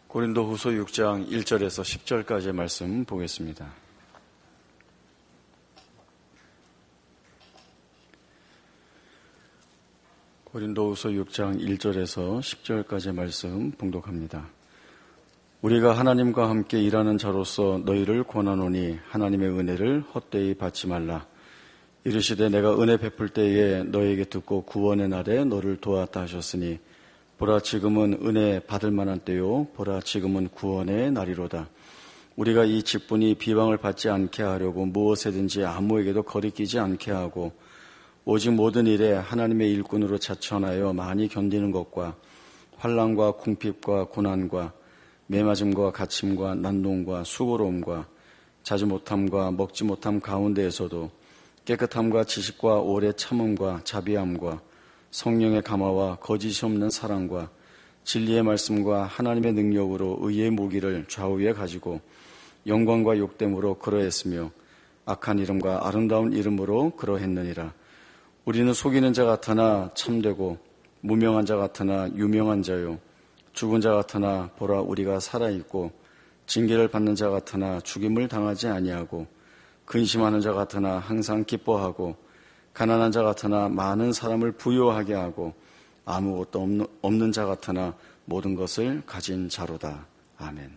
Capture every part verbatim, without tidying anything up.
고린도후서 육 장 일 절에서 십 절까지의 말씀 보겠습니다. 고린도후서 육 장 일 절에서 십 절까지의 말씀 봉독합니다. 우리가 하나님과 함께 일하는 자로서 너희를 권하노니 하나님의 은혜를 헛되이 받지 말라. 이르시되 내가 은혜 베풀 때에 너에게 듣고 구원의 날에 너를 도왔다 하셨으니 보라 지금은 은혜 받을 만한 때요 보라 지금은 구원의 날이로다. 우리가 이 직분이 비방을 받지 않게 하려고 무엇에든지 아무에게도 거리끼지 않게 하고 오직 모든 일에 하나님의 일꾼으로 자천하여 많이 견디는 것과 환난과 궁핍과 고난과 매맞음과 갇힘과 난동과 수고로움과 자지 못함과 먹지 못함 가운데에서도 깨끗함과 지식과 오래 참음과 자비함과 성령의 감화와 거짓이 없는 사랑과 진리의 말씀과 하나님의 능력으로 의의 무기를 좌우에 가지고 영광과 욕됨으로 그러했으며 악한 이름과 아름다운 이름으로 그러했느니라. 우리는 속이는 자 같으나 참되고 무명한 자 같으나 유명한 자요 죽은 자 같으나 보라 우리가 살아있고 징계를 받는 자 같으나 죽임을 당하지 아니하고 근심하는 자 같으나 항상 기뻐하고 가난한 자 같으나 많은 사람을 부유하게 하고 아무것도 없는, 없는 자 같으나 모든 것을 가진 자로다. 아멘.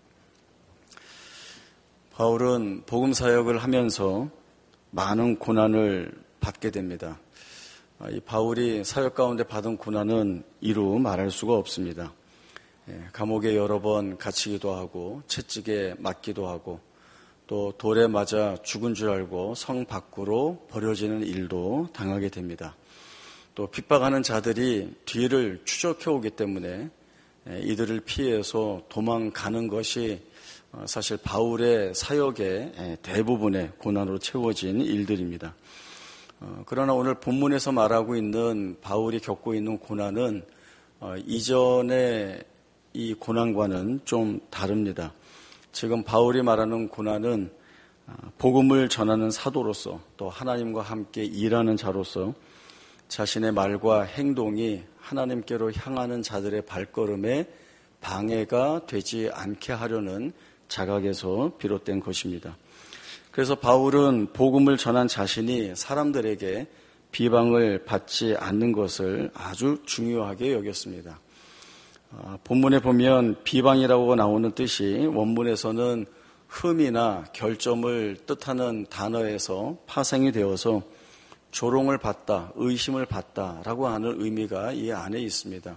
바울은 복음 사역을 하면서 많은 고난을 받게 됩니다. 이 바울이 사역 가운데 받은 고난은 이루 말할 수가 없습니다. 감옥에 여러 번 갇히기도 하고 채찍에 맞기도 하고 또 돌에 맞아 죽은 줄 알고 성 밖으로 버려지는 일도 당하게 됩니다. 또 핍박하는 자들이 뒤를 추적해 오기 때문에 이들을 피해서 도망가는 것이 사실 바울의 사역의 대부분의 고난으로 채워진 일들입니다. 그러나 오늘 본문에서 말하고 있는 바울이 겪고 있는 고난은 이전의 이 고난과는 좀 다릅니다. 지금 바울이 말하는 고난은 복음을 전하는 사도로서 또 하나님과 함께 일하는 자로서 자신의 말과 행동이 하나님께로 향하는 자들의 발걸음에 방해가 되지 않게 하려는 자각에서 비롯된 것입니다. 그래서 바울은 복음을 전한 자신이 사람들에게 비방을 받지 않는 것을 아주 중요하게 여겼습니다. 본문에 보면 비방이라고 나오는 뜻이 원문에서는 흠이나 결점을 뜻하는 단어에서 파생이 되어서 조롱을 받다, 의심을 받다라고 하는 의미가 이 안에 있습니다.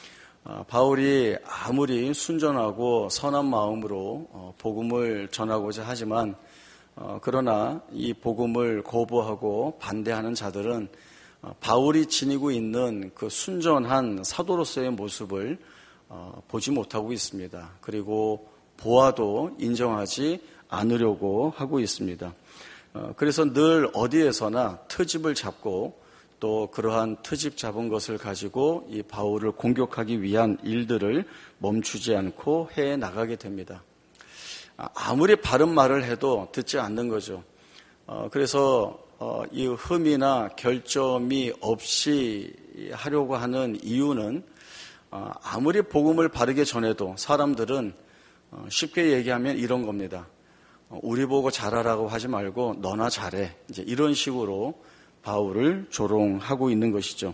바울이 아무리 순전하고 선한 마음으로 복음을 전하고자 하지만 그러나 이 복음을 거부하고 반대하는 자들은 바울이 지니고 있는 그 순전한 사도로서의 모습을 보지 못하고 있습니다. 그리고 보아도 인정하지 않으려고 하고 있습니다. 그래서 늘 어디에서나 트집을 잡고 또 그러한 트집 잡은 것을 가지고 이 바울을 공격하기 위한 일들을 멈추지 않고 해 나가게 됩니다. 아무리 바른 말을 해도 듣지 않는 거죠. 그래서 이 흠이나 결점이 없이 하려고 하는 이유는 아무리 복음을 바르게 전해도 사람들은 쉽게 얘기하면 이런 겁니다. 우리 보고 잘하라고 하지 말고 너나 잘해. 이제 이런 식으로 바울을 조롱하고 있는 것이죠.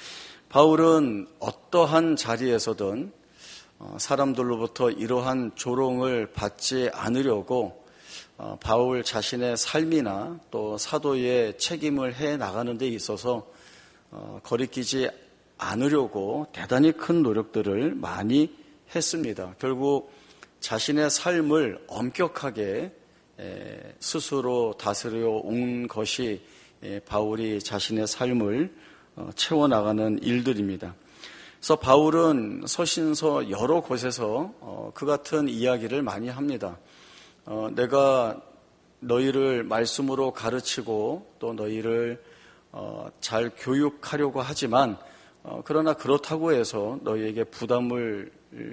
바울은 어떠한 자리에서든 사람들로부터 이러한 조롱을 받지 않으려고 바울 자신의 삶이나 또 사도의 책임을 해 나가는 데 있어서 거리끼지 않으려고 대단히 큰 노력들을 많이 했습니다. 결국 자신의 삶을 엄격하게 스스로 다스려 온 것이 바울이 자신의 삶을 채워나가는 일들입니다. 그래서 바울은 서신서 여러 곳에서 그 같은 이야기를 많이 합니다. 내가 너희를 말씀으로 가르치고 또 너희를 잘 교육하려고 하지만 그러나 그렇다고 해서 너희에게 부담을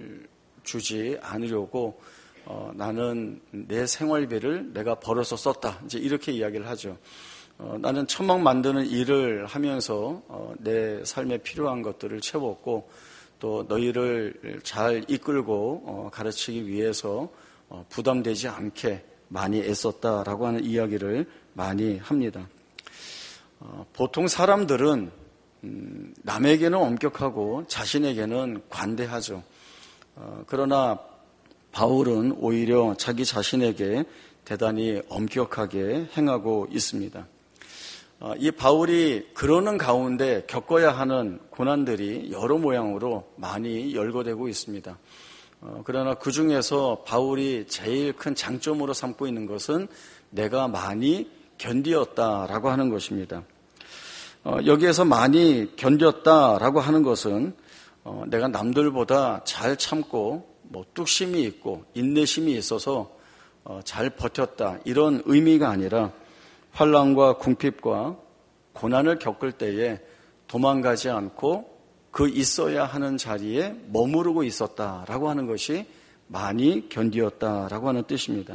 주지 않으려고 나는 내 생활비를 내가 벌어서 썼다. 이제 이렇게 이야기를 하죠. 어, 나는 천막 만드는 일을 하면서 어, 내 삶에 필요한 것들을 채웠고 또 너희를 잘 이끌고 가르치기 위해서 부담되지 않게 많이 애썼다라고 하는 이야기를 많이 합니다. 보통 사람들은 남에게는 엄격하고 자신에게는 관대하죠. 그러나 바울은 오히려 자기 자신에게 대단히 엄격하게 행하고 있습니다. 이 바울이 그러는 가운데 겪어야 하는 고난들이 여러 모양으로 많이 열거되고 있습니다. 그러나 그 중에서 바울이 제일 큰 장점으로 삼고 있는 것은 내가 많이 견디었다라고 하는 것입니다. 여기에서 많이 견뎠다라고 하는 것은 내가 남들보다 잘 참고 뭐 뚝심이 있고 인내심이 있어서 잘 버텼다 이런 의미가 아니라 환난과 궁핍과 고난을 겪을 때에 도망가지 않고 그 있어야 하는 자리에 머무르고 있었다라고 하는 것이 많이 견디었다라고 하는 뜻입니다.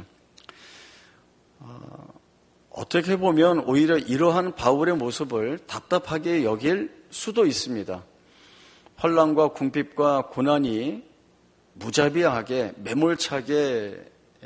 어, 어떻게 보면 오히려 이러한 바울의 모습을 답답하게 여길 수도 있습니다. 환난과 궁핍과 고난이 무자비하게 매몰차게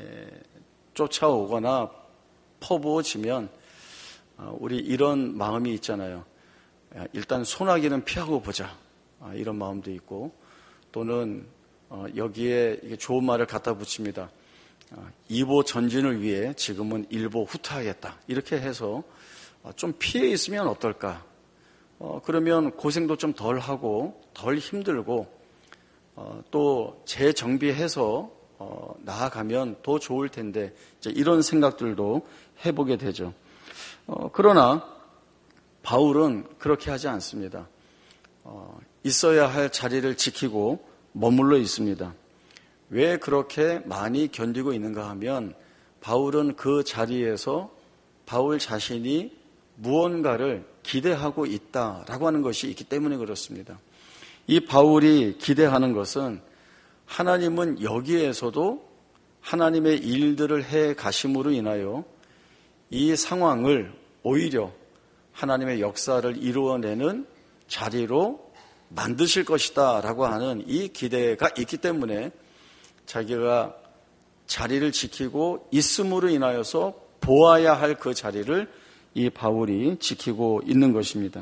쫓아오거나 퍼부어지면 우리 이런 마음이 있잖아요. 일단 소나기는 피하고 보자 이런 마음도 있고, 또는 여기에 좋은 말을 갖다 붙입니다. 이보 전진을 위해 지금은 일보 후퇴하겠다 이렇게 해서 좀 피해 있으면 어떨까. 그러면 고생도 좀 덜 하고 덜 힘들고 또 재정비해서 나아가면 더 좋을 텐데 이런 생각들도 해보게 되죠. 어, 그러나 바울은 그렇게 하지 않습니다. 어, 있어야 할 자리를 지키고 머물러 있습니다. 왜 그렇게 많이 견디고 있는가 하면 바울은 그 자리에서 바울 자신이 무언가를 기대하고 있다라고 하는 것이 있기 때문에 그렇습니다. 이 바울이 기대하는 것은 하나님은 여기에서도 하나님의 일들을 해 가심으로 인하여 이 상황을 오히려 하나님의 역사를 이루어내는 자리로 만드실 것이다 라고 하는 이 기대가 있기 때문에 자기가 자리를 지키고 있음으로 인하여서 보아야 할 그 자리를 이 바울이 지키고 있는 것입니다.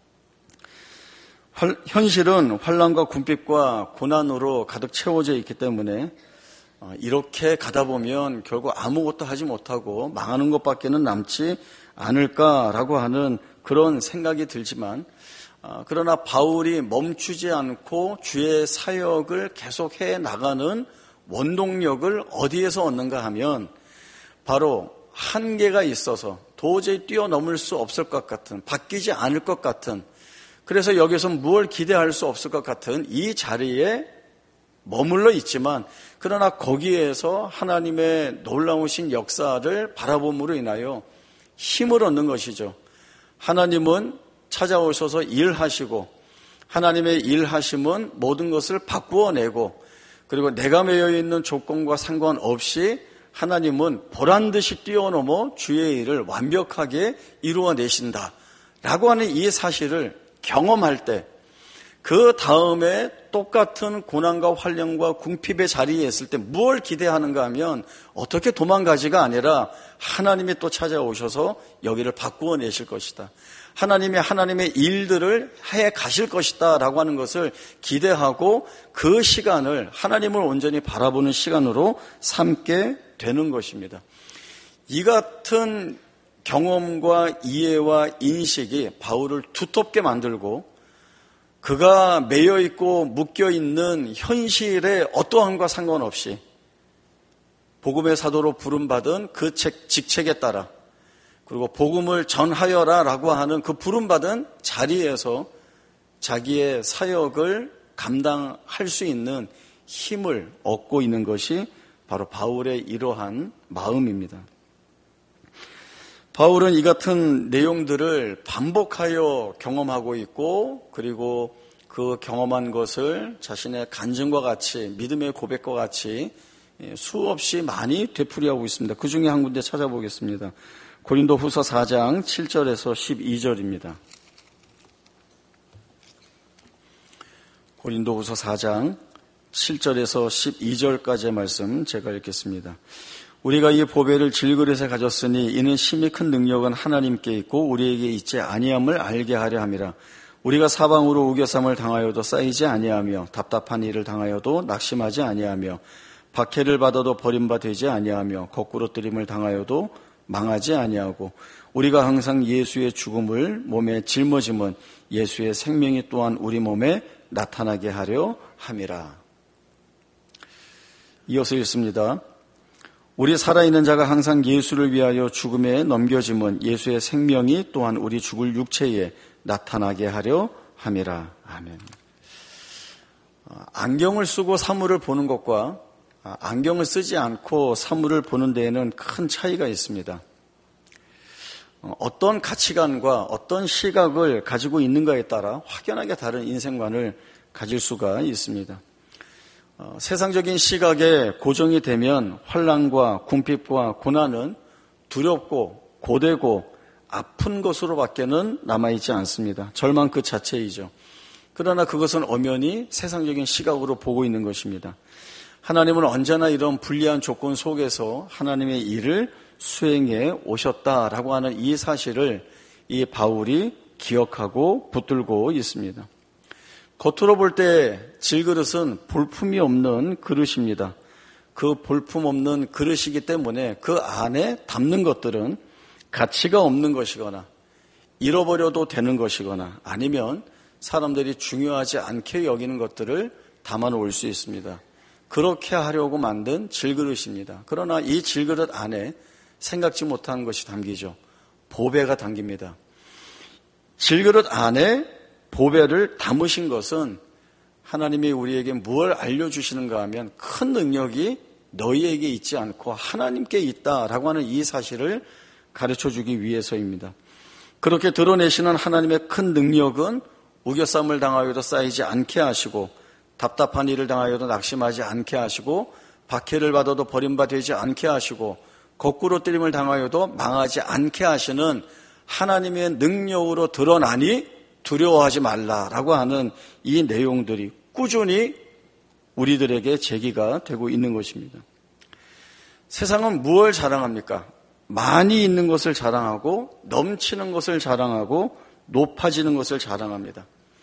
현실은 환난과 궁핍과 고난으로 가득 채워져 있기 때문에 이렇게 가다 보면 결국 아무것도 하지 못하고 망하는 것밖에는 남지 않을까라고 하는 그런 생각이 들지만, 그러나 바울이 멈추지 않고 주의 사역을 계속해 나가는 원동력을 어디에서 얻는가 하면 바로 한계가 있어서 도저히 뛰어넘을 수 없을 것 같은, 바뀌지 않을 것 같은, 그래서 여기서 무엇을 기대할 수 없을 것 같은 이 자리에 머물러 있지만, 그러나 거기에서 하나님의 놀라우신 역사를 바라봄으로 인하여 힘을 얻는 것이죠. 하나님은 찾아오셔서 일하시고, 하나님의 일하심은 모든 것을 바꾸어내고, 그리고 내가 매여 있는 조건과 상관없이 하나님은 보란듯이 뛰어넘어 주의 일을 완벽하게 이루어내신다 라고 하는 이 사실을 경험할 때, 그 다음에 똑같은 고난과 환난과 궁핍의 자리에 있을 때 무엇을 기대하는가 하면 어떻게 도망가지가 아니라 하나님이 또 찾아오셔서 여기를 바꾸어 내실 것이다. 하나님이 하나님의 일들을 해 가실 것이다 라고 하는 것을 기대하고 그 시간을 하나님을 온전히 바라보는 시간으로 삼게 되는 것입니다. 이 같은 경험과 이해와 인식이 바울을 두텁게 만들고 그가 매여있고 묶여있는 현실의 어떠함과 상관없이 복음의 사도로 부름받은 그 책, 직책에 따라, 그리고 복음을 전하여라 라고 하는 그 부름받은 자리에서 자기의 사역을 감당할 수 있는 힘을 얻고 있는 것이 바로 바울의 이러한 마음입니다. 바울은 이 같은 내용들을 반복하여 경험하고 있고, 그리고 그 경험한 것을 자신의 간증과 같이, 믿음의 고백과 같이 수없이 많이 되풀이하고 있습니다. 그 중에 한 군데 찾아보겠습니다. 고린도 후서 사 장 칠 절에서 십이 절입니다. 고린도후서 사 장 칠 절에서 십이 절까지의 말씀 제가 읽겠습니다. 우리가 이 보배를 질그릇에 가졌으니 이는 심히 큰 능력은 하나님께 있고 우리에게 있지 아니함을 알게 하려 함이라. 우리가 사방으로 우겨쌈을 당하여도 쌓이지 아니하며 답답한 일을 당하여도 낙심하지 아니하며 박해를 받아도 버림받지 아니하며 거꾸로 뜨림을 당하여도 망하지 아니하고 우리가 항상 예수의 죽음을 몸에 짊어짐은 예수의 생명이 또한 우리 몸에 나타나게 하려 함이라. 이어서 읽습니다. 우리 살아있는 자가 항상 예수를 위하여 죽음에 넘겨짐은 예수의 생명이 또한 우리 죽을 육체에 나타나게 하려 함이라. 아멘. 안경을 쓰고 사물을 보는 것과 안경을 쓰지 않고 사물을 보는 데에는 큰 차이가 있습니다. 어떤 가치관과 어떤 시각을 가지고 있는가에 따라 확연하게 다른 인생관을 가질 수가 있습니다. 어, 세상적인 시각에 고정이 되면 환난과 궁핍과 고난은 두렵고 고되고 아픈 것으로밖에는 남아있지 않습니다. 절망 그 자체이죠. 그러나 그것은 엄연히 세상적인 시각으로 보고 있는 것입니다. 하나님은 언제나 이런 불리한 조건 속에서 하나님의 일을 수행해 오셨다라고 하는 이 사실을 이 바울이 기억하고 붙들고 있습니다. 겉으로 볼 때 질그릇은 볼품이 없는 그릇입니다. 그 볼품 없는 그릇이기 때문에 그 안에 담는 것들은 가치가 없는 것이거나 잃어버려도 되는 것이거나 아니면 사람들이 중요하지 않게 여기는 것들을 담아놓을 수 있습니다. 그렇게 하려고 만든 질그릇입니다. 그러나 이 질그릇 안에 생각지 못한 것이 담기죠. 보배가 담깁니다. 질그릇 안에 보배를 담으신 것은 하나님이 우리에게 무엇을 알려주시는가 하면 큰 능력이 너희에게 있지 않고 하나님께 있다라고 하는 이 사실을 가르쳐주기 위해서입니다. 그렇게 드러내시는 하나님의 큰 능력은 우겨쌈을 당하여도 쌓이지 않게 하시고 답답한 일을 당하여도 낙심하지 않게 하시고 박해를 받아도 버림받지 않게 하시고 거꾸로 뜨림을 당하여도 망하지 않게 하시는 하나님의 능력으로 드러나니 두려워하지 말라라고 하는 이 내용들이 꾸준히 우리들에게 제기가 되고 있는 것입니다. 세상은 무엇을 자랑합니까? 많이 있는 것을 자랑하고 넘치는 것을 자랑하고 높아지는 것을 자랑합니다.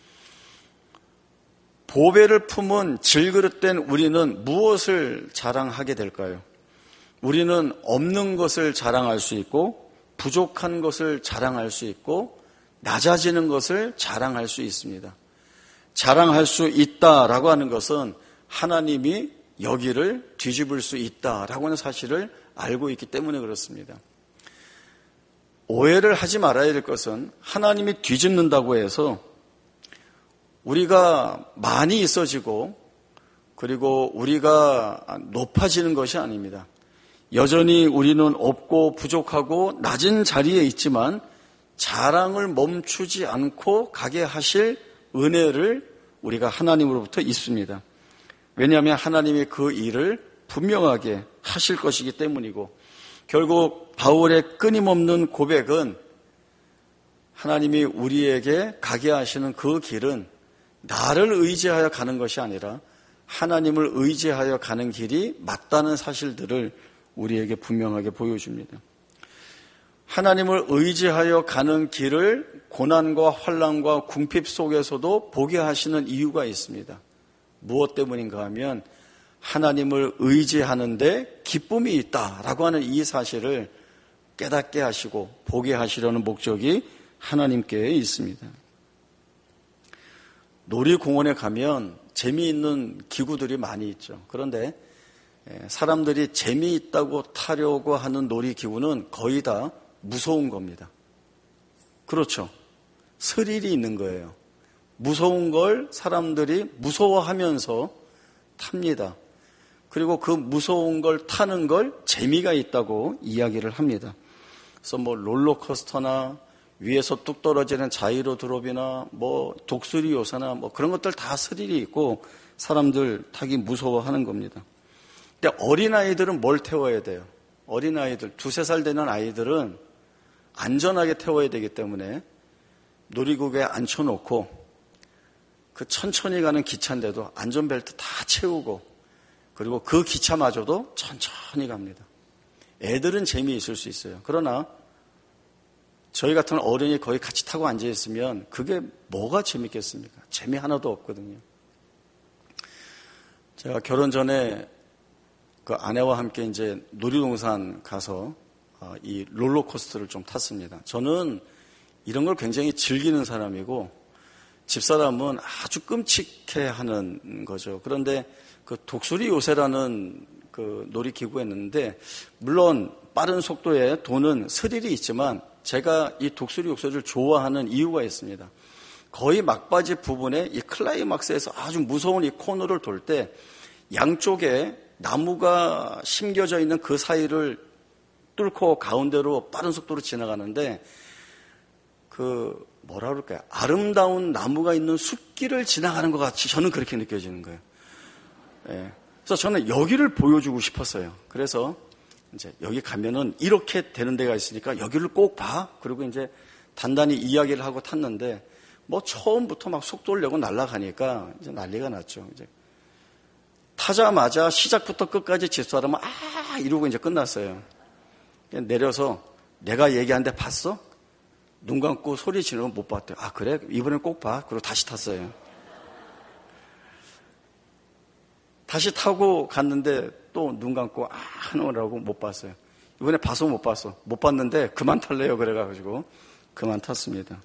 보배를 품은 질그릇된 우리는 무엇을 자랑하게 될까요? 우리는 없는 것을 자랑할 수 있고 부족한 것을 자랑할 수 있고 낮아지는 것을 자랑할 수 있습니다. 자랑할 수 있다라고 하는 것은 하나님이 여기를 뒤집을 수 있다라고 하는 사실을 알고 있기 때문에 그렇습니다. 오해를 하지 말아야 될 것은 하나님이 뒤집는다고 해서 우리가 많이 있어지고 그리고 우리가 높아지는 것이 아닙니다. 여전히 우리는 없고 부족하고 낮은 자리에 있지만 자랑을 멈추지 않고 가게 하실 은혜를 우리가 하나님으로부터 있습니다. 왜냐하면 하나님이 그 일을 분명하게 하실 것이기 때문이고 결국 바울의 끊임없는 고백은 하나님이 우리에게 가게 하시는 그 길은 나를 의지하여 가는 것이 아니라 하나님을 의지하여 가는 길이 맞다는 사실들을 우리에게 분명하게 보여줍니다. 하나님을 의지하여 가는 길을 고난과 환난과 궁핍 속에서도 보게 하시는 이유가 있습니다. 무엇 때문인가 하면 하나님을 의지하는데 기쁨이 있다라고 하는 이 사실을 깨닫게 하시고 보게 하시려는 목적이 하나님께 있습니다. 놀이공원에 가면 재미있는 기구들이 많이 있죠. 그런데 사람들이 재미있다고 타려고 하는 놀이기구는 거의 다 무서운 겁니다. 그렇죠. 스릴이 있는 거예요. 무서운 걸 사람들이 무서워하면서 탑니다. 그리고 그 무서운 걸 타는 걸 재미가 있다고 이야기를 합니다. 그래서 뭐 롤러코스터나 위에서 뚝 떨어지는 자이로 드롭이나 뭐 독수리 요사나 뭐 그런 것들 다 스릴이 있고 사람들 타기 무서워하는 겁니다. 근데 어린아이들은 뭘 태워야 돼요? 어린아이들, 두세 살 되는 아이들은 안전하게 태워야 되기 때문에 놀이기구에 앉혀놓고 그 천천히 가는 기차인데도 안전벨트 다 채우고 그리고 그 기차마저도 천천히 갑니다. 애들은 재미있을 수 있어요. 그러나 저희 같은 어른이 거의 같이 타고 앉아있으면 그게 뭐가 재밌겠습니까? 재미 하나도 없거든요. 제가 결혼 전에 그 아내와 함께 이제 놀이동산 가서 이 롤러코스터를 좀 탔습니다. 저는 이런 걸 굉장히 즐기는 사람이고 집사람은 아주 끔찍해 하는 거죠. 그런데 그 독수리 요새라는 그 놀이기구였는데 물론 빠른 속도에 도는 스릴이 있지만 제가 이 독수리 요새를 좋아하는 이유가 있습니다. 거의 막바지 부분에 이 클라이막스에서 아주 무서운 이 코너를 돌 때 양쪽에 나무가 심겨져 있는 그 사이를 뚫고 가운데로 빠른 속도로 지나가는데 그 뭐라 그럴까요? 아름다운 나무가 있는 숲길을 지나가는 것 같이 저는 그렇게 느껴지는 거예요. 예. 그래서 저는 여기를 보여주고 싶었어요. 그래서 이제 여기 가면은 이렇게 되는 데가 있으니까 여기를 꼭 봐. 그리고 이제 단단히 이야기를 하고 탔는데 뭐 처음부터 막 속도를 내고 날아가니까 이제 난리가 났죠. 이제 타자마자 시작부터 끝까지 집사람은 아 이러고 이제 끝났어요. 내려서 내가 얘기하는데 봤어? 눈 감고 소리 지르면 못 봤대요. 아 그래? 이번엔 꼭 봐. 그리고 다시 탔어요. 다시 타고 갔는데 또 눈 감고 아 하느라고 못 봤어요. 이번에 봐서 못 봤어. 못 봤는데 그만 탈래요. 그래가지고 그만 탔습니다.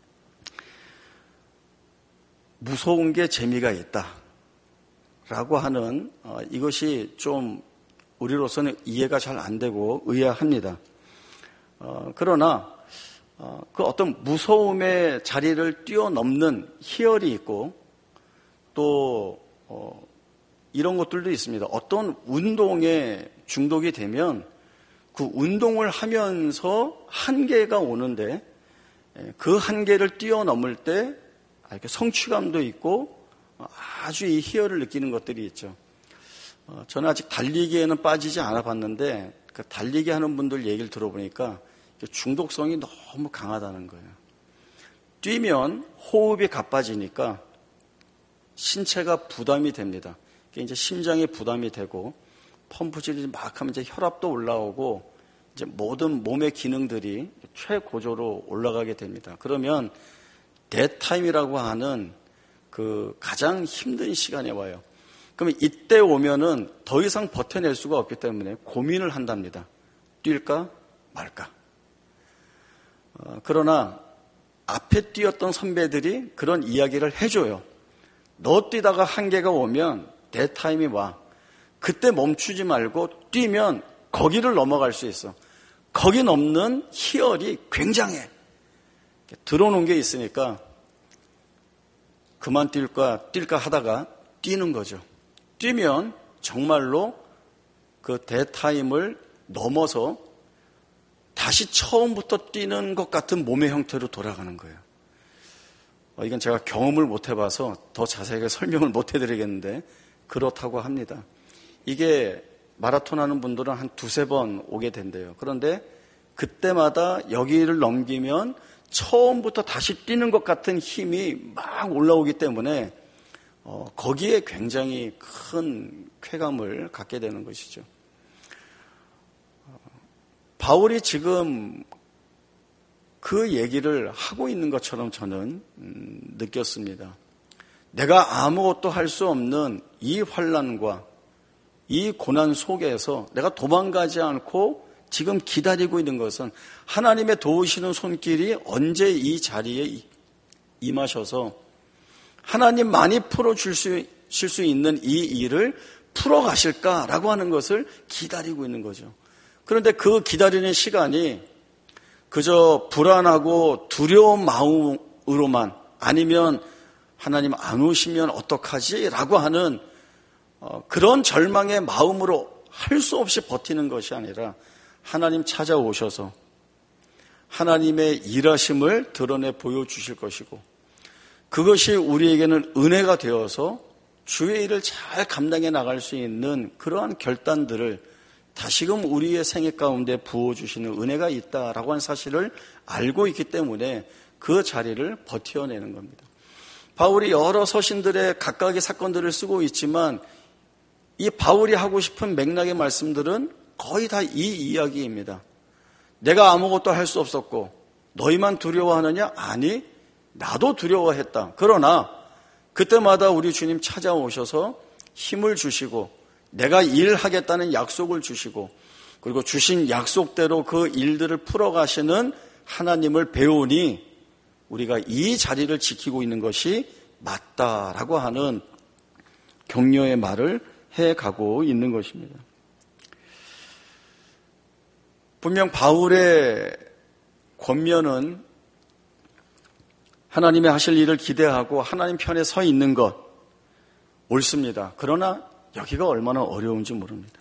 무서운 게 재미가 있다. 라고 하는 어, 이것이 좀 우리로서는 이해가 잘 안 되고 의아합니다. 어, 그러나 어, 그 어떤 무서움의 자리를 뛰어넘는 희열이 있고 또 어, 이런 것들도 있습니다. 어떤 운동에 중독이 되면 그 운동을 하면서 한계가 오는데 그 한계를 뛰어넘을 때 이렇게 성취감도 있고 아주 이 희열을 느끼는 것들이 있죠. 어, 저는 아직 달리기에는 빠지지 않아 봤는데 그 달리기 하는 분들 얘기를 들어보니까 중독성이 너무 강하다는 거예요. 뛰면 호흡이 가빠지니까 신체가 부담이 됩니다. 이제 심장이 부담이 되고 펌프질이 막 하면 이제 혈압도 올라오고 이제 모든 몸의 기능들이 최고조로 올라가게 됩니다. 그러면 데타임이라고 하는 그 가장 힘든 시간에 와요. 그러면 이때 오면은 더 이상 버텨낼 수가 없기 때문에 고민을 한답니다. 뛸까 말까. 어, 그러나 앞에 뛰었던 선배들이 그런 이야기를 해줘요. 너 뛰다가 한계가 오면 데타임이 와. 그때 멈추지 말고 뛰면 거기를 넘어갈 수 있어. 거기 넘는 희열이 굉장해. 들어놓은 게 있으니까 그만 뛸까 뛸까 하다가 뛰는 거죠. 뛰면 정말로 그 데타임을 넘어서 다시 처음부터 뛰는 것 같은 몸의 형태로 돌아가는 거예요. 어, 이건 제가 경험을 못 해봐서 더 자세하게 설명을 못 해드리겠는데 그렇다고 합니다. 이게 마라톤 하는 분들은 한 두세 번 오게 된대요. 그런데 그때마다 여기를 넘기면 처음부터 다시 뛰는 것 같은 힘이 막 올라오기 때문에 어, 거기에 굉장히 큰 쾌감을 갖게 되는 것이죠. 어, 바울이 지금 그 얘기를 하고 있는 것처럼 저는 음, 느꼈습니다. 내가 아무것도 할 수 없는 이 환난과 이 고난 속에서 내가 도망가지 않고 지금 기다리고 있는 것은 하나님의 도우시는 손길이 언제 이 자리에 임하셔서 하나님만이 풀어줄 수, 수 있는 이 일을 풀어가실까라고 하는 것을 기다리고 있는 거죠. 그런데 그 기다리는 시간이 그저 불안하고 두려운 마음으로만 아니면 하나님 안 오시면 어떡하지? 라고 하는 어, 그런 절망의 마음으로 할 수 없이 버티는 것이 아니라 하나님 찾아오셔서 하나님의 일하심을 드러내 보여주실 것이고 그것이 우리에게는 은혜가 되어서 주의 일을 잘 감당해 나갈 수 있는 그러한 결단들을 다시금 우리의 생애 가운데 부어주시는 은혜가 있다라고 하는 사실을 알고 있기 때문에 그 자리를 버텨내는 겁니다. 바울이 여러 서신들의 각각의 사건들을 쓰고 있지만 이 바울이 하고 싶은 맥락의 말씀들은 거의 다 이 이야기입니다. 내가 아무것도 할 수 없었고 너희만 두려워하느냐? 아니, 나도 두려워했다. 그러나 그때마다 우리 주님 찾아오셔서 힘을 주시고 내가 일하겠다는 약속을 주시고 그리고 주신 약속대로 그 일들을 풀어가시는 하나님을 배우니 우리가 이 자리를 지키고 있는 것이 맞다라고 하는 격려의 말을 해가고 있는 것입니다. 분명 바울의 권면은 하나님의 하실 일을 기대하고 하나님 편에 서 있는 것 옳습니다. 그러나 여기가 얼마나 어려운지 모릅니다.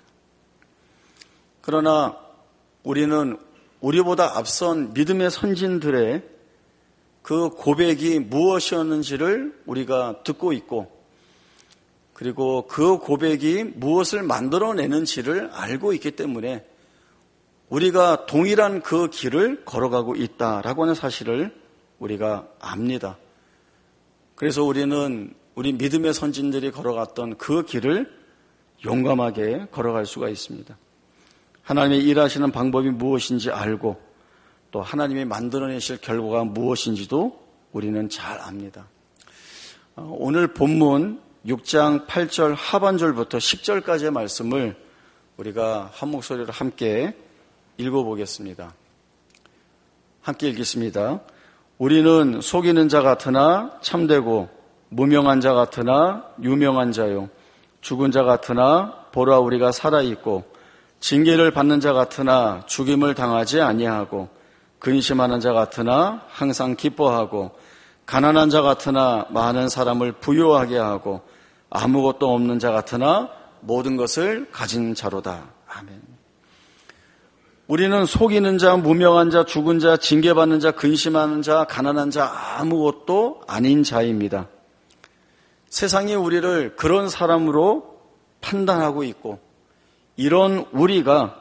그러나 우리는 우리보다 앞선 믿음의 선진들의 그 고백이 무엇이었는지를 우리가 듣고 있고 그리고 그 고백이 무엇을 만들어내는지를 알고 있기 때문에 우리가 동일한 그 길을 걸어가고 있다라고 하는 사실을 우리가 압니다. 그래서 우리는 우리 믿음의 선진들이 걸어갔던 그 길을 용감하게 걸어갈 수가 있습니다. 하나님의 일하시는 방법이 무엇인지 알고 또 하나님이 만들어내실 결과가 무엇인지도 우리는 잘 압니다. 오늘 본문 육 장 팔 절 하반절부터 십 절까지의 말씀을 우리가 한 목소리로 함께 읽어보겠습니다. 함께 읽겠습니다. 우리는 속이는 자 같으나 참되고 무명한 자 같으나 유명한 자요 죽은 자 같으나 보라 우리가 살아있고 징계를 받는 자 같으나 죽임을 당하지 아니하고 근심하는 자 같으나 항상 기뻐하고 가난한 자 같으나 많은 사람을 부유하게 하고 아무것도 없는 자 같으나 모든 것을 가진 자로다. 아멘. 우리는 속이는 자, 무명한 자, 죽은 자, 징계받는 자, 근심하는 자, 가난한 자 아무것도 아닌 자입니다. 세상이 우리를 그런 사람으로 판단하고 있고 이런 우리가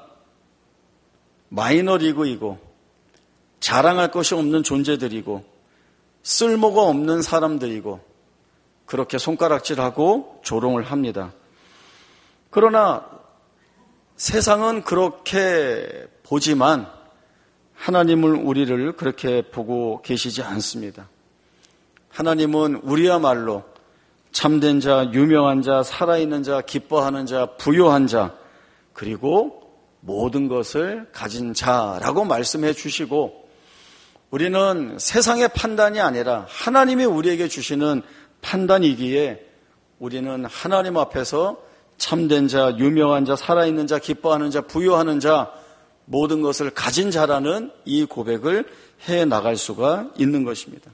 마이너리그이고 자랑할 것이 없는 존재들이고 쓸모가 없는 사람들이고 그렇게 손가락질하고 조롱을 합니다. 그러나 세상은 그렇게 보지만 하나님은 우리를 그렇게 보고 계시지 않습니다. 하나님은 우리야말로 참된 자, 유명한 자, 살아있는 자, 기뻐하는 자, 부유한 자 그리고 모든 것을 가진 자라고 말씀해 주시고 우리는 세상의 판단이 아니라 하나님이 우리에게 주시는 판단이기에 우리는 하나님 앞에서 참된 자, 유명한 자, 살아있는 자, 기뻐하는 자, 부유하는 자 모든 것을 가진 자라는 이 고백을 해나갈 수가 있는 것입니다.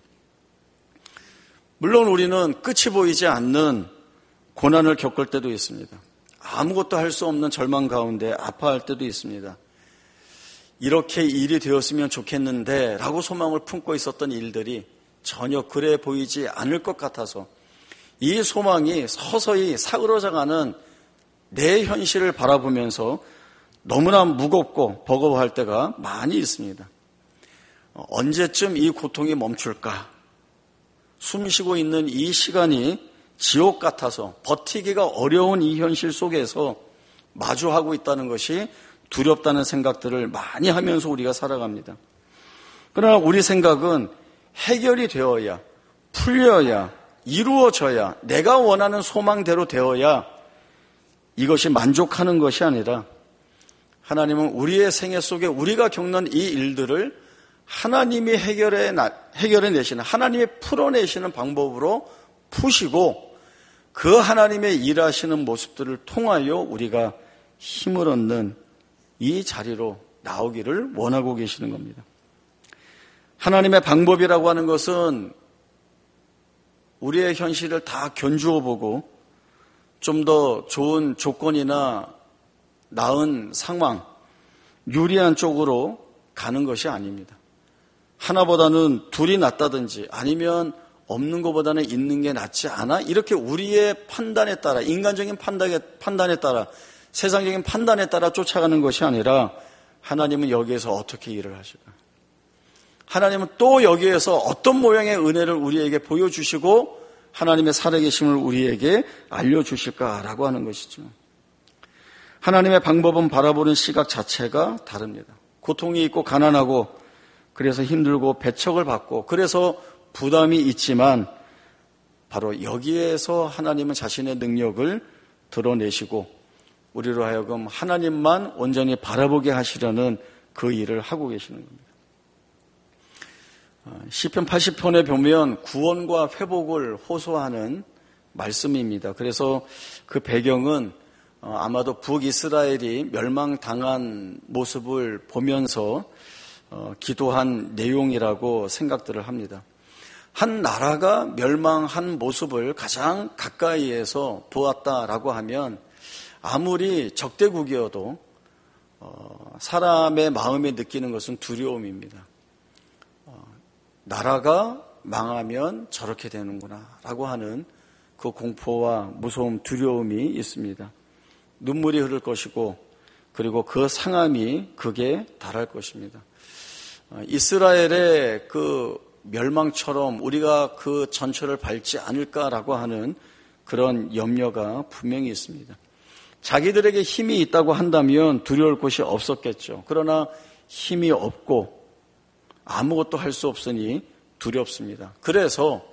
물론 우리는 끝이 보이지 않는 고난을 겪을 때도 있습니다. 아무것도 할 수 없는 절망 가운데 아파할 때도 있습니다. 이렇게 일이 되었으면 좋겠는데 라고 소망을 품고 있었던 일들이 전혀 그래 보이지 않을 것 같아서 이 소망이 서서히 사그러져가는 내 현실을 바라보면서 너무나 무겁고 버거워할 때가 많이 있습니다. 언제쯤 이 고통이 멈출까? 숨쉬고 있는 이 시간이 지옥 같아서 버티기가 어려운 이 현실 속에서 마주하고 있다는 것이 두렵다는 생각들을 많이 하면서 우리가 살아갑니다. 그러나 우리 생각은 해결이 되어야, 풀려야, 이루어져야, 내가 원하는 소망대로 되어야 이것이 만족하는 것이 아니라 하나님은 우리의 생애 속에 우리가 겪는 이 일들을 하나님이 해결해, 해결해내시는, 하나님이 풀어내시는 방법으로 푸시고 그 하나님의 일하시는 모습들을 통하여 우리가 힘을 얻는 이 자리로 나오기를 원하고 계시는 겁니다. 하나님의 방법이라고 하는 것은 우리의 현실을 다 견주어 보고 좀 더 좋은 조건이나 나은 상황, 유리한 쪽으로 가는 것이 아닙니다. 하나보다는 둘이 낫다든지 아니면 없는 것보다는 있는 게 낫지 않아? 이렇게 우리의 판단에 따라, 인간적인 판단에, 판단에 따라, 세상적인 판단에 따라 쫓아가는 것이 아니라 하나님은 여기에서 어떻게 일을 하실까? 하나님은 또 여기에서 어떤 모양의 은혜를 우리에게 보여주시고 하나님의 살아계심을 우리에게 알려주실까라고 하는 것이죠. 하나님의 방법은 바라보는 시각 자체가 다릅니다. 고통이 있고 가난하고 그래서 힘들고 배척을 받고 그래서 부담이 있지만 바로 여기에서 하나님은 자신의 능력을 드러내시고 우리로 하여금 하나님만 온전히 바라보게 하시려는 그 일을 하고 계시는 겁니다. 시편 팔십 편에 보면 구원과 회복을 호소하는 말씀입니다. 그래서 그 배경은 아마도 북이스라엘이 멸망당한 모습을 보면서 기도한 내용이라고 생각들을 합니다. 한 나라가 멸망한 모습을 가장 가까이에서 보았다라고 하면 아무리 적대국이어도 사람의 마음에 느끼는 것은 두려움입니다. 나라가 망하면 저렇게 되는구나 라고 하는 그 공포와 무서움, 두려움이 있습니다. 눈물이 흐를 것이고 그리고 그 상함이 극에 달할 것입니다. 이스라엘의 그 멸망처럼 우리가 그 전철을 밟지 않을까라고 하는 그런 염려가 분명히 있습니다. 자기들에게 힘이 있다고 한다면 두려울 것이 없었겠죠. 그러나 힘이 없고 아무것도 할 수 없으니 두렵습니다. 그래서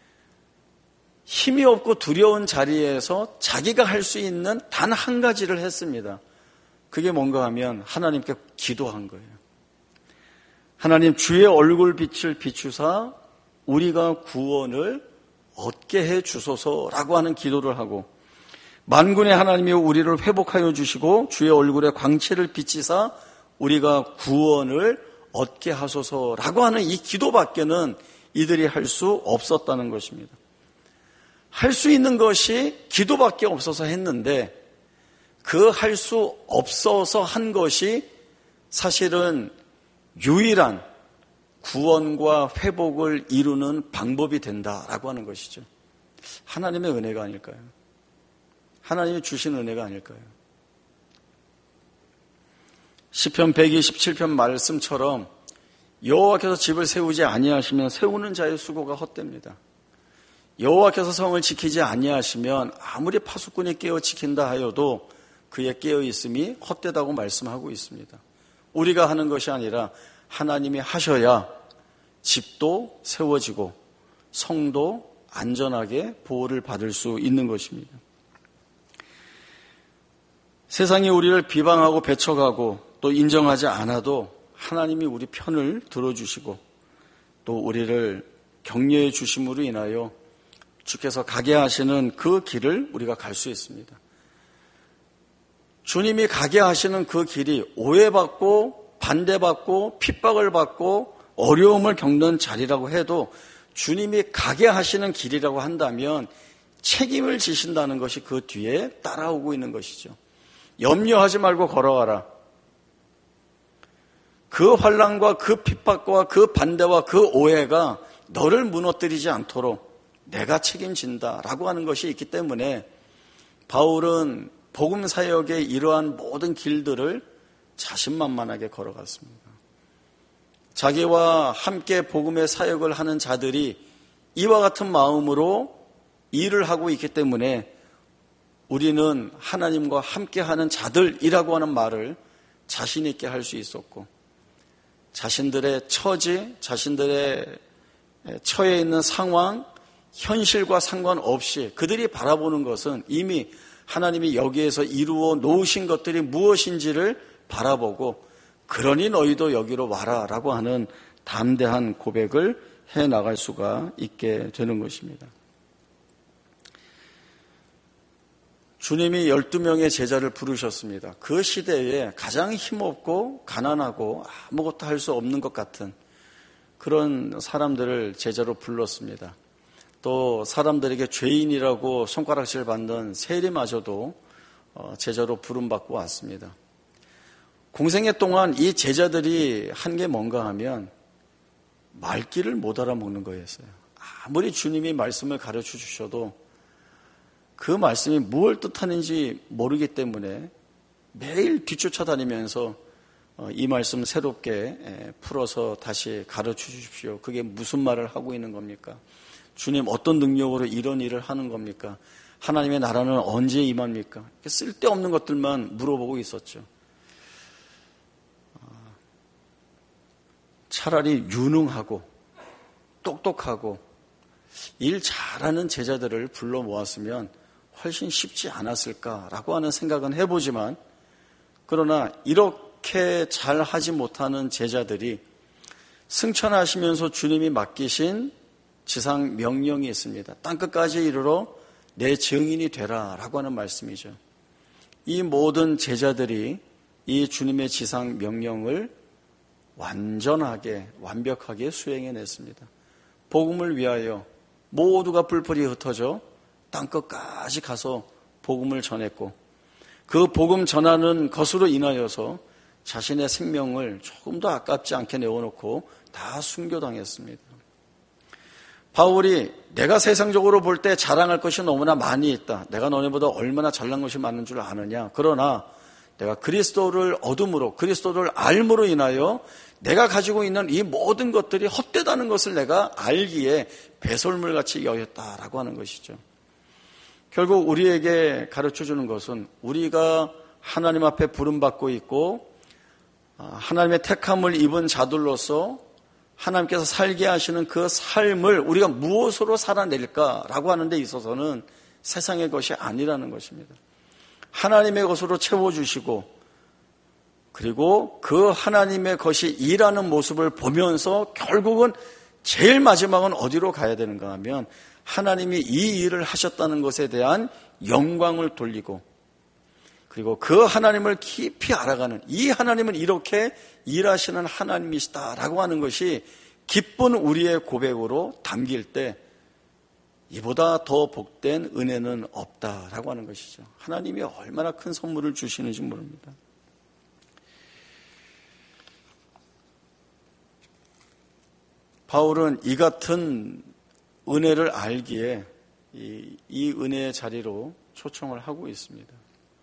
힘이 없고 두려운 자리에서 자기가 할 수 있는 단 한 가지를 했습니다. 그게 뭔가 하면 하나님께 기도한 거예요. 하나님, 주의 얼굴 빛을 비추사 우리가 구원을 얻게 해 주소서라고 하는 기도를 하고, 만군의 하나님이 우리를 회복하여 주시고 주의 얼굴에 광채를 비치사 우리가 구원을 얻게 하소서라고 하는 이 기도밖에는 이들이 할 수 없었다는 것입니다. 할 수 있는 것이 기도밖에 없어서 했는데 그 할 수 없어서 한 것이 사실은 유일한 구원과 회복을 이루는 방법이 된다라고 하는 것이죠. 하나님의 은혜가 아닐까요? 하나님이 주신 은혜가 아닐까요? 시편 백이십칠 편 말씀처럼 여호와께서 집을 세우지 아니하시면 세우는 자의 수고가 헛됩니다. 여호와께서 성을 지키지 아니하시면 아무리 파수꾼이 깨어 지킨다 하여도 그의 깨어 있음이 헛되다고 말씀하고 있습니다. 우리가 하는 것이 아니라 하나님이 하셔야 집도 세워지고 성도 안전하게 보호를 받을 수 있는 것입니다. 세상이 우리를 비방하고 배척하고 또 인정하지 않아도 하나님이 우리 편을 들어주시고 또 우리를 격려해 주심으로 인하여 주께서 가게 하시는 그 길을 우리가 갈 수 있습니다. 주님이 가게 하시는 그 길이 오해받고 반대받고 핍박을 받고 어려움을 겪는 자리라고 해도 주님이 가게 하시는 길이라고 한다면 책임을 지신다는 것이 그 뒤에 따라오고 있는 것이죠. 염려하지 말고 걸어가라. 그 환난과 그 핍박과 그 반대와 그 오해가 너를 무너뜨리지 않도록 내가 책임진다라고 하는 것이 있기 때문에 바울은 복음 사역의 이러한 모든 길들을 자신만만하게 걸어갔습니다. 자기와 함께 복음의 사역을 하는 자들이 이와 같은 마음으로 일을 하고 있기 때문에 우리는 하나님과 함께하는 자들이라고 하는 말을 자신 있게 할 수 있었고, 자신들의 처지, 자신들의 처해 있는 상황, 현실과 상관없이 그들이 바라보는 것은 이미 하나님이 여기에서 이루어 놓으신 것들이 무엇인지를 바라보고, 그러니 너희도 여기로 와라 라고 하는 담대한 고백을 해나갈 수가 있게 되는 것입니다. 주님이 열두 명의 제자를 부르셨습니다. 그 시대에 가장 힘없고 가난하고 아무것도 할 수 없는 것 같은 그런 사람들을 제자로 불렀습니다. 또 사람들에게 죄인이라고 손가락질 받는 세리마저도 제자로 부름받고 왔습니다. 공생애 동안 이 제자들이 한 게 뭔가 하면 말귀를 못 알아먹는 거였어요. 아무리 주님이 말씀을 가르쳐 주셔도 그 말씀이 무엇을 뜻하는지 모르기 때문에 매일 뒤쫓아다니면서 이 말씀 새롭게 풀어서 다시 가르쳐 주십시오. 그게 무슨 말을 하고 있는 겁니까? 주님 어떤 능력으로 이런 일을 하는 겁니까? 하나님의 나라는 언제 임합니까? 쓸데없는 것들만 물어보고 있었죠. 차라리 유능하고 똑똑하고 일 잘하는 제자들을 불러 모았으면 훨씬 쉽지 않았을까라고 하는 생각은 해보지만, 그러나 이렇게 잘하지 못하는 제자들이 승천하시면서 주님이 맡기신 지상 명령이 있습니다. 땅끝까지 이르러 내 증인이 되라 라고 하는 말씀이죠. 이 모든 제자들이 이 주님의 지상 명령을 완전하게 완벽하게 수행해냈습니다. 복음을 위하여 모두가 뿔뿔이 흩어져 땅끝까지 가서 복음을 전했고, 그 복음 전하는 것으로 인하여서 자신의 생명을 조금도 아깝지 않게 내어놓고 다 순교당했습니다. 바울이 내가 세상적으로 볼 때 자랑할 것이 너무나 많이 있다. 내가 너네보다 얼마나 잘난 것이 많은 줄 아느냐. 그러나 내가 그리스도를 얻음으로, 그리스도를 알므로 인하여 내가 가지고 있는 이 모든 것들이 헛되다는 것을 내가 알기에 배설물같이 여겼다라고 하는 것이죠. 결국 우리에게 가르쳐주는 것은 우리가 하나님 앞에 부름받고 있고 하나님의 택함을 입은 자들로서 하나님께서 살게 하시는 그 삶을 우리가 무엇으로 살아낼까라고 하는 데 있어서는 세상의 것이 아니라는 것입니다. 하나님의 것으로 채워주시고, 그리고 그 하나님의 것이 일하는 모습을 보면서 결국은 제일 마지막은 어디로 가야 되는가 하면 하나님이 이 일을 하셨다는 것에 대한 영광을 돌리고, 그리고 그 하나님을 깊이 알아가는, 이 하나님은 이렇게 일하시는 하나님이시다라고 하는 것이 기쁜 우리의 고백으로 담길 때 이보다 더 복된 은혜는 없다라고 하는 것이죠. 하나님이 얼마나 큰 선물을 주시는지 모릅니다. 바울은 이 같은 은혜를 알기에 이, 이 은혜의 자리로 초청을 하고 있습니다.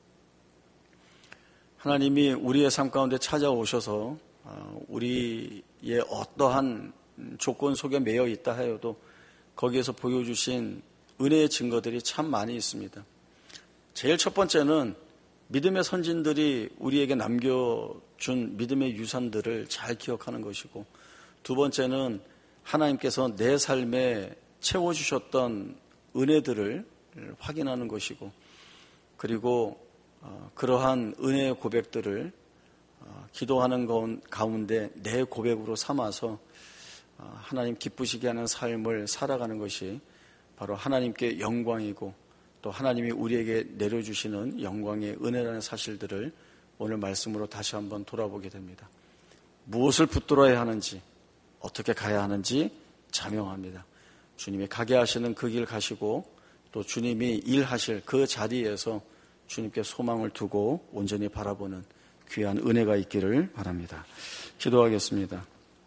하나님이 우리의 삶 가운데 찾아오셔서 우리의 어떠한 조건 속에 매여 있다 하여도 거기에서 보여주신 은혜의 증거들이 참 많이 있습니다. 제일 첫 번째는 믿음의 선진들이 우리에게 남겨준 믿음의 유산들을 잘 기억하는 것이고, 두 번째는 하나님께서 내 삶에 채워주셨던 은혜들을 확인하는 것이고, 그리고 그러한 은혜의 고백들을 기도하는 가운데 내 고백으로 삼아서 하나님 기쁘시게 하는 삶을 살아가는 것이 바로 하나님께 영광이고, 또 하나님이 우리에게 내려주시는 영광의 은혜라는 사실들을 오늘 말씀으로 다시 한번 돌아보게 됩니다. 무엇을 붙들어야 하는지, 어떻게 가야 하는지 자명합니다. 주님이 가게 하시는 그 길 가시고, 또 주님이 일하실 그 자리에서 주님께 소망을 두고 온전히 바라보는 귀한 은혜가 있기를 바랍니다. 기도하겠습니다.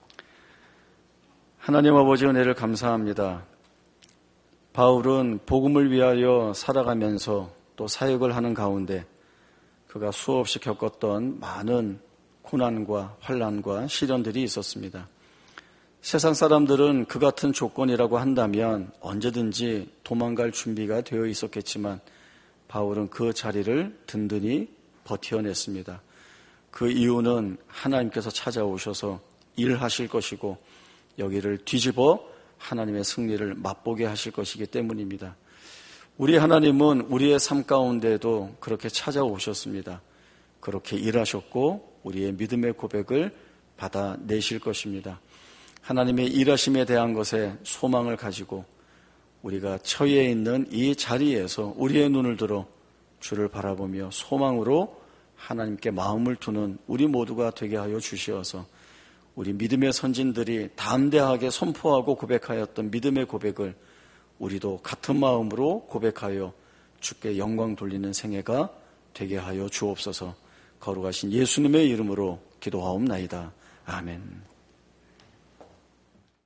하나님 아버지, 은혜를 감사합니다. 바울은 복음을 위하여 살아가면서 또 사역을 하는 가운데 그가 수없이 겪었던 많은 고난과 환난과 시련들이 있었습니다. 세상 사람들은 그 같은 조건이라고 한다면 언제든지 도망갈 준비가 되어 있었겠지만 바울은 그 자리를 든든히 버텨냈습니다. 그 이유는 하나님께서 찾아오셔서 일하실 것이고 여기를 뒤집어 하나님의 승리를 맛보게 하실 것이기 때문입니다. 우리 하나님은 우리의 삶 가운데도 그렇게 찾아오셨습니다. 그렇게 일하셨고 우리의 믿음의 고백을 받아내실 것입니다. 하나님의 일하심에 대한 것에 소망을 가지고 우리가 처해 있는 이 자리에서 우리의 눈을 들어 주를 바라보며 소망으로 하나님께 마음을 두는 우리 모두가 되게 하여 주시어서 우리 믿음의 선진들이 담대하게 선포하고 고백하였던 믿음의 고백을 우리도 같은 마음으로 고백하여 주께 영광 돌리는 생애가 되게 하여 주옵소서. 거룩하신 예수님의 이름으로 기도하옵나이다. 아멘.